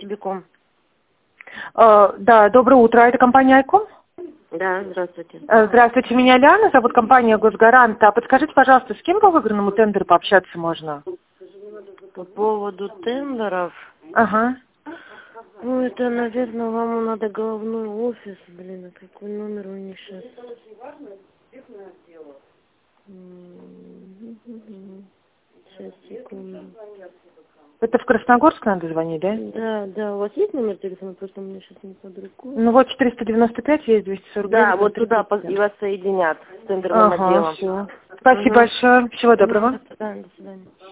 Сибиком. Да, доброе утро. Это компания Айком? Да, здравствуйте. Здравствуйте, меня Лиана, зовут компания Госгарант. А подскажите, пожалуйста, с кем по выигранному тендеру пообщаться можно? По поводу тендеров. Ага. Ну, это, наверное, вам надо головной офис. Блин, а какой номер у них сейчас? Сейчас, секунду. Это в Красногорск надо звонить, да? Да, да. У вас есть номер телефона? Просто у меня сейчас не под рукой. Ну вот 495 есть 249. Да, вот туда и вас соединят с тендерным отделом. Все. Спасибо большое. Всего доброго. До свидания.